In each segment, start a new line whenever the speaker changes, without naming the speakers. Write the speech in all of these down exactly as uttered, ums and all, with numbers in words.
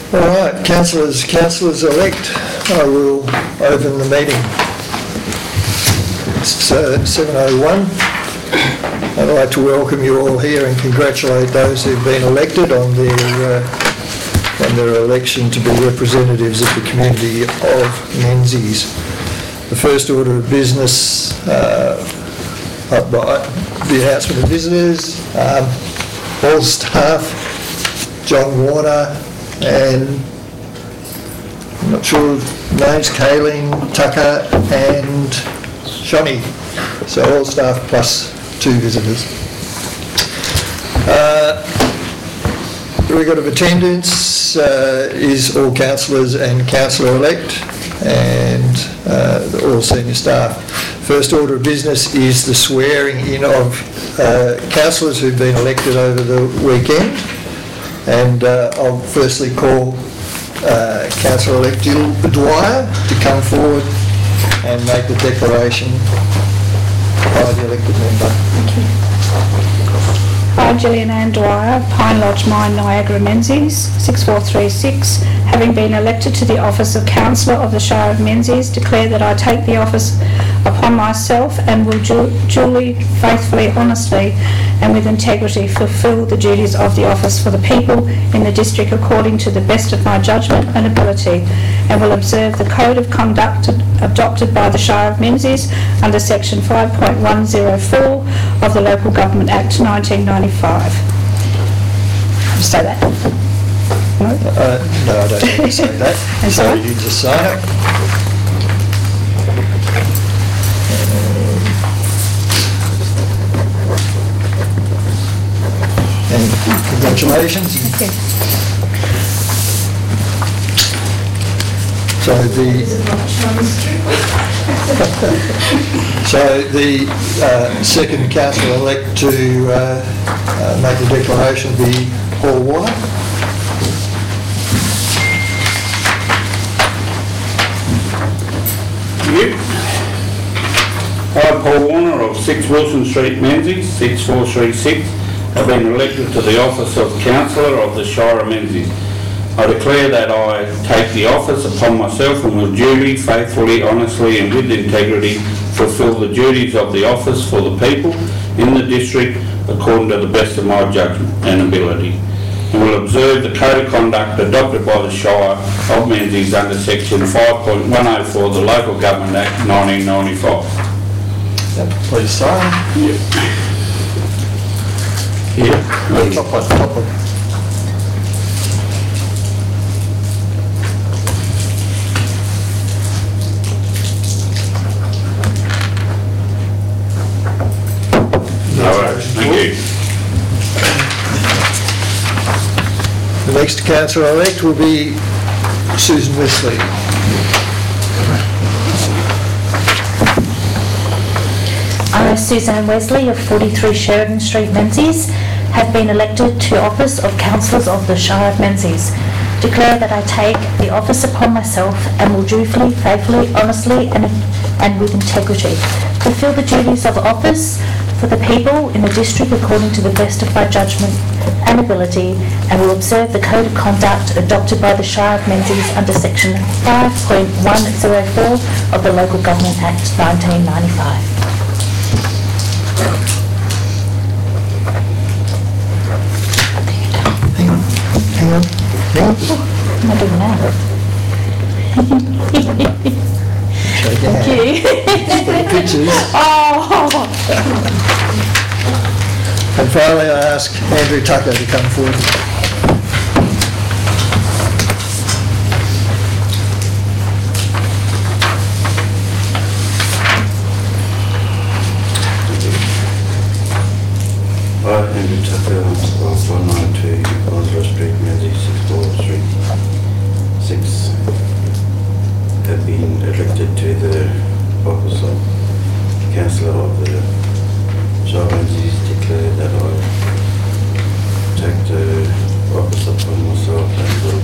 All right, councillors, councillors elect, I will open the meeting. It's uh, seven oh one. I'd like to welcome you all here and congratulate those who've been elected on their uh, on their election to be representatives of the community of Menzies. The first order of business, uh, up by the announcement of visitors, um, all staff, John Warner, and I'm not sure names, Kayleen, Tucker and Shonny. So all staff plus two visitors. Uh, the record of attendance uh, is all councillors and councillor-elect and uh, all senior staff. First order of business is the swearing in of uh, councillors who've been elected over the weekend. And uh, I'll firstly call uh, Councillor-elect Jill Dwyer to come forward and make the declaration by the elected member.
Thank you. I, Gillian Ann Dwyer, Pine Lodge Mine, Niagara Menzies, six four three six, having been elected to the office of Councillor of the Shire of Menzies, declare that I take the office upon myself and will du duly, faithfully, honestly and with integrity fulfil the duties of the office for the people in the district according to the best of my judgment and ability, and will observe the code of conduct adopted by the Shire of Menzies under section five point one oh four of the Local Government Act nineteen ninety-five. Say that? No?
Uh, no, I don't need to say that.
And
so
so
you just sign it. And congratulations.
Thank you.
So the so the uh, second councillor-elect to uh, uh, make the declaration will be Paul Warner.
Thank you. I, Paul Warner of six Wilson Street, Menzies, six four three six, have been elected to the office of Councillor of the Shire of Menzies. I declare that I take the office upon myself and will duly, faithfully, honestly and with integrity fulfil the duties of the office for the people in the district according to the best of my judgment and ability, and will observe the code of conduct adopted by the Shire of Menzies under section five point one oh four of the Local Government Act nineteen ninety-five.
Yep, please sign.
Yep.
Yeah. Top one, top one.
Thank you.
The next councillor-elect will be Susan Wesley.
I, Suzanne Wesley of forty-three Sheridan Street, Menzies, have been elected to office of Councillors of the Shire of Menzies. Declare that I take the office upon myself and will dutifully, faithfully, honestly and, and with integrity fulfil the duties of office for the people in the district according to the best of my judgment and ability, and will observe the code of conduct adopted by the Shire of Menzies under section five point one oh four of the Local Government Act nineteen ninety-five.
Hang on, hang on, hang on.
I'm not doing that.
Shake your
Thank
hand.
you.
Pictures.
Oh.
And finally, I ask Andrew Tucker to come forward.
I, Andrew Tucker of one ninety-two Onslow Street, Menzies, six four three six, have been elected to the office of Councillor of the Shire of Menzies. Declare that I take the office upon myself and will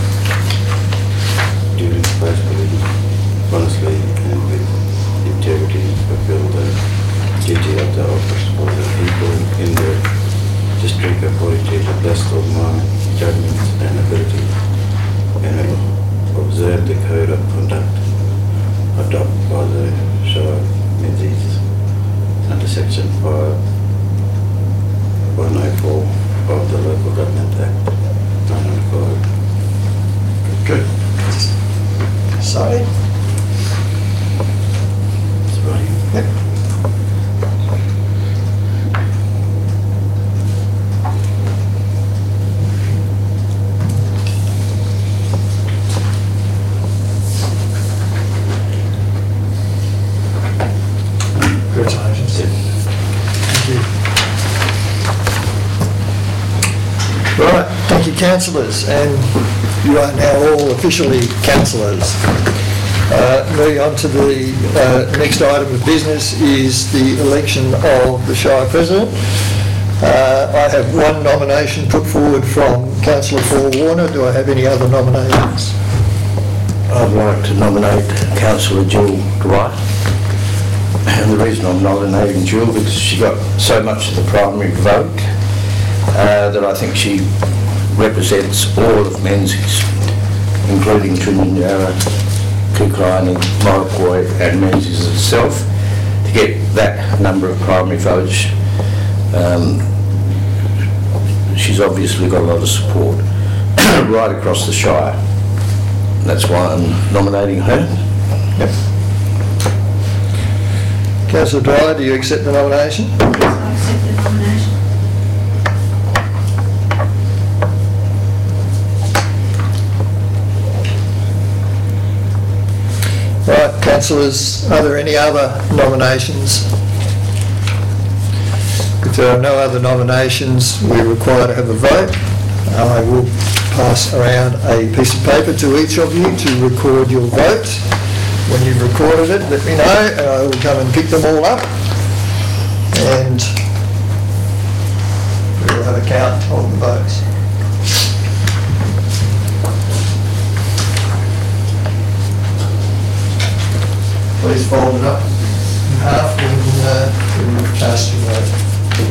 duly, faithfully, honestly and with integrity fulfill the duty of the office for the people in the district according to the best of my judgment and ability, and will observe the code of conduct adopted by the Shire of Menzies under section five one oh four of the Local Government Act nineteen ninety-five.
Good. Sorry?
That's right.
Yep. Congratulations. Thank you. Right, thank you, councillors, and you are now all officially councillors. Uh, moving on to the uh, next item of business is the election of the Shire President. Uh, I have one nomination put forward from Councillor Paul Warner. Do I have any other nominations?
I'd like to nominate Councillor Jill Dwyer. And the reason I'm nominating Jill because she got so much of the primary vote uh, that I think she represents all of Menzies, including Trinidad, Kukline, Morokwoi and Menzies itself. To get that number of primary votes, um, she's obviously got a lot of support right across the Shire. That's why I'm nominating her.
Yep. Councillor Dwyer, do you accept the nomination?
I accept the nomination.
Right, councillors, are there any other nominations? If there are no other nominations, we're required to have a vote. I will pass around a piece of paper to each of you to record your vote. When you've recorded it, let me know and I will come and pick them all up and we'll have a count of the votes. Please fold it up in half when, uh, when you cast your vote.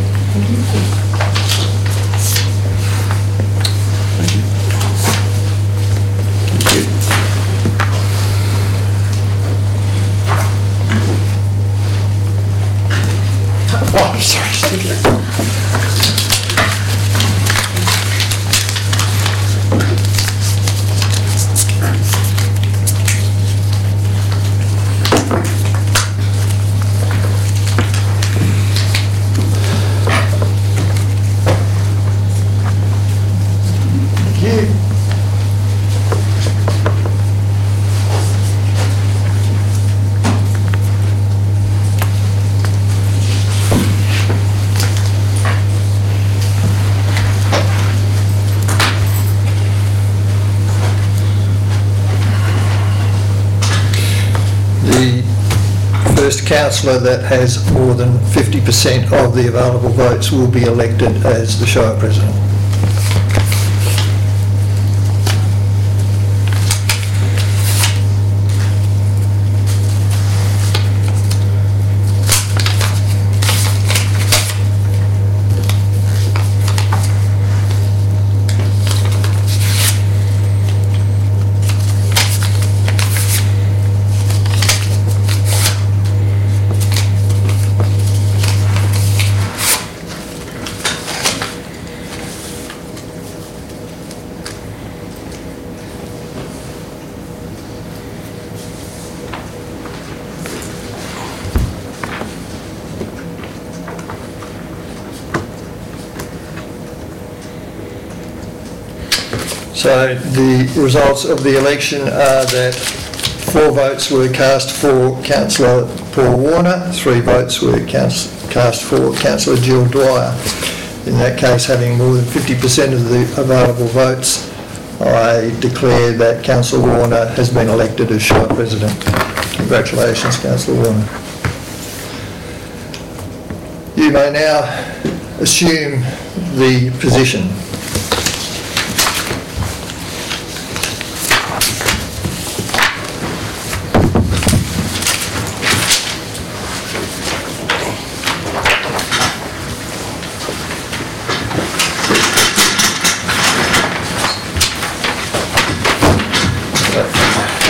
Oh, I'm sorry. Thank you. The first councillor that has more than fifty percent of the available votes will be elected as the Shire President. So the results of the election are that four votes were cast for Councillor Paul Warner, three votes were cast for Councillor Jill Dwyer. In that case, having more than fifty percent of the available votes, I declare that Councillor Warner has been elected as Shire President. Congratulations, Councillor Warner. You may now assume the position.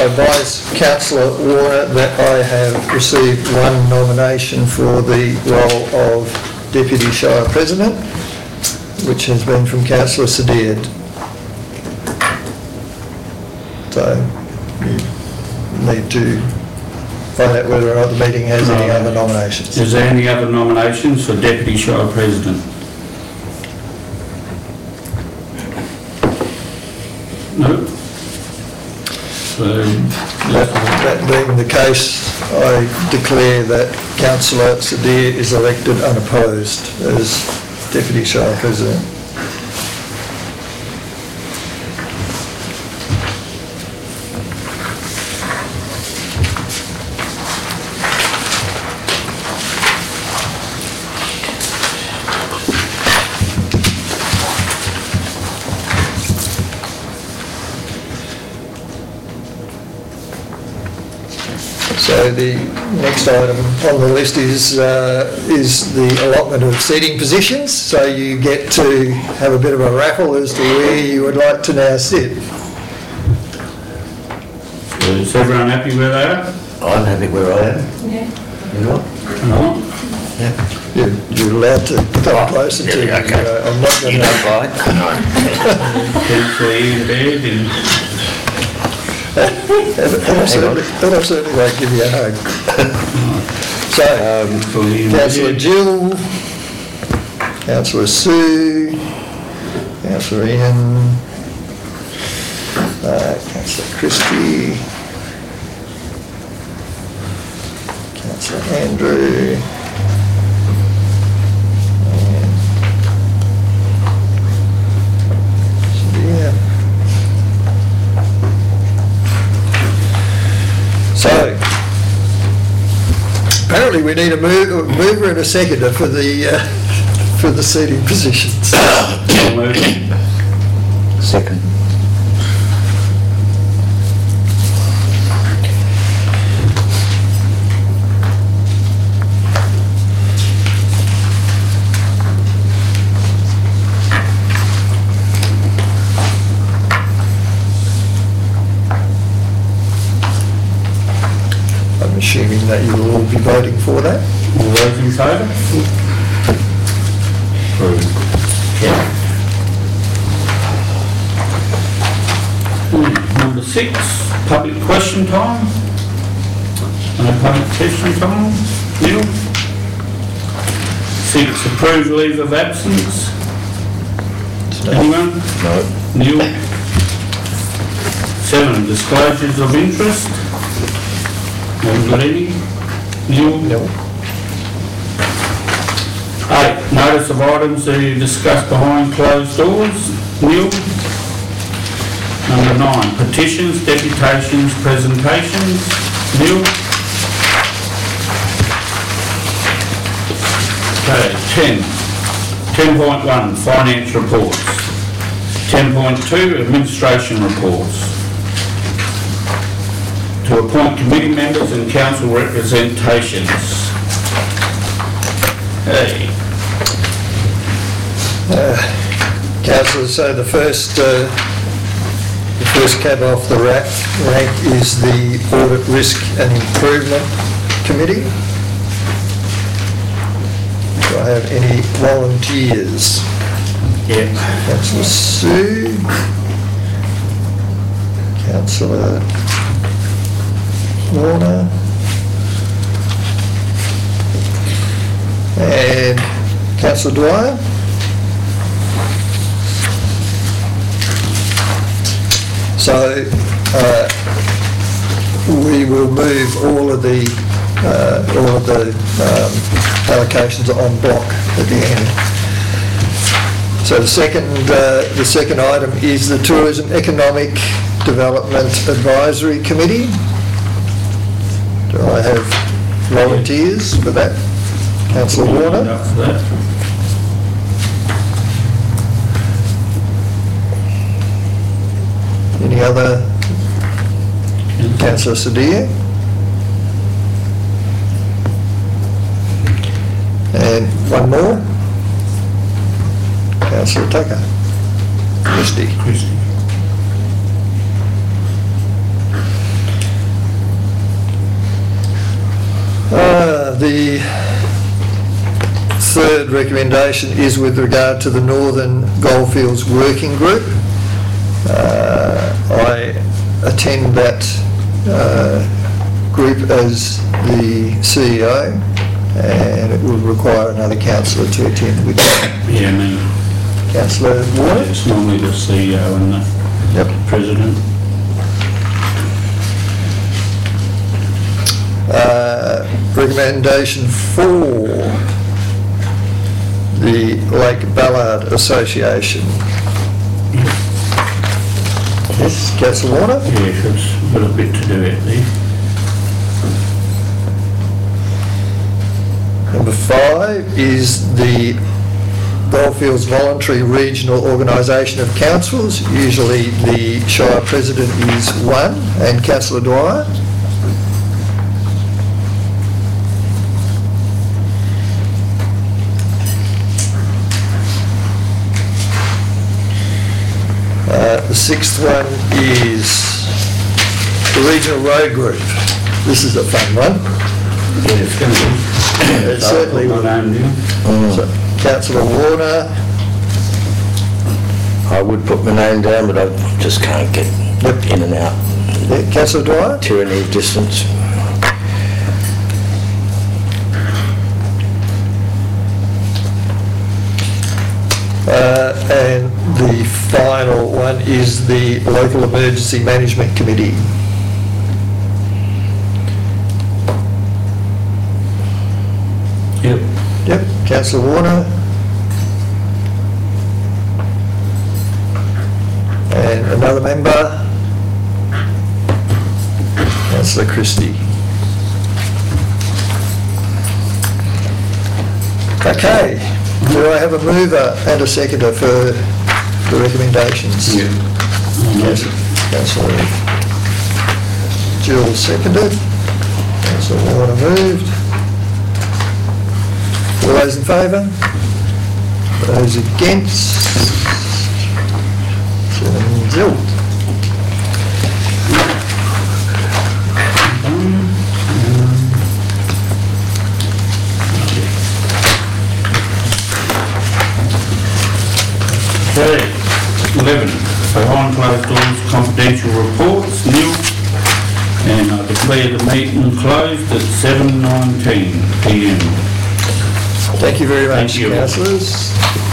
advise Councillor Warner that I have received one nomination for the role of Deputy Shire President, which has been from Councillor Sadiad. So you need to find out whether or not the meeting has any other nominations.
Is there any other nominations for Deputy Shire President? No? So,
That, that being the case, I declare that Councillor Sadiq is elected unopposed as Deputy Shire President. So the next item on the list is uh, is the allotment of seating positions. So you get to have a bit of a raffle as to where you would like to now sit.
so is everyone happy where they are?
I'm happy where I am.
Yeah.
You know?
No?
Yeah.
You're, you're allowed to come closer to me.
yeah, okay.
Uh, I'm not going
You
to.
don't bite? No.
Councillor Ian Baird and
And I certainly, and I certainly won't give you a hug. So,
Councillor Ian
Councillor
Baird.
Jill, Councillor Sue, Councillor Ian, uh, Councillor Christie, Councillor Andrew, and Sadia. So, apparently we need a move- a mover and a seconder for the, uh, for the seating positions.
I'll move.
Second.
I'm assuming that you will all be voting for that.
All those in favour? Approved. Yeah. Number six, public question time. No public question time. Neil? Six, approved leave of absence. Anyone?
No.
Neil? Seven, disclosures of interest. Haven't got any? Neil?
No.
Eight, notice of items to be discussed behind closed doors. Neil? Number nine, petitions, deputations, presentations. Neil? Okay, ten. ten point one, finance reports. ten point two, administration reports. To appoint committee members and council representations. Hey.
Councillors, so the first, uh, the first cab off the ra- rank is the Audit Risk and Improvement Committee. Do I have any volunteers?
Yeah.
Councillor Sue, Councillor Warner, and Councillor Dwyer. So uh, we will move all of the uh, all of the um, allocations en bloc at the end. So the second uh, the second item is the Tourism Economic Development Advisory Committee. Do I have volunteers for that? Councillor Warner?
Up for that.
Any other? Councillor Sadia? And one more? Councillor Tucker? Christie?
Christie.
The third recommendation is with regard to the Northern Goldfields Working Group. Uh, I attend that uh, group as the C E O, and it will require another councillor to attend with that.
Yeah, me.
Councillor Warner?
It's normally the C E O and the
Yep.
president.
Uh, recommendation four, the Lake Ballard Association. Yes, Councillor Warner?
Yeah, it's got a bit to do it there.
Number five is the Goldfields Voluntary Regional Organisation of Councils. Usually the Shire President is one, and Councillor Dwyer. Uh, the sixth one is the Regional Road Group. This is a fun one.
Yeah, it's going to be.
It certainly
I'll
will.
put my name down.
So, Councillor Warner,
I would put my name down, but I just can't get in and out.
yeah, Councillor Dwyer,
Tyranny of distance.
uh, and the final one is the Local Emergency Management Committee.
Yep.
Yep, Councillor Warner. And another member, Councillor Christie. Okay, do I have a mover and a seconder for the recommendations?
Yeah.
Yes, Councillor Jill seconded. Councillor Warner moved. All those in favour? Those against? Seven zero.
Okay, eleven, behind closed doors confidential reports, nil, and I declare the meeting closed at seven nineteen p m.
Thank you very much,
Thank you.
councillors.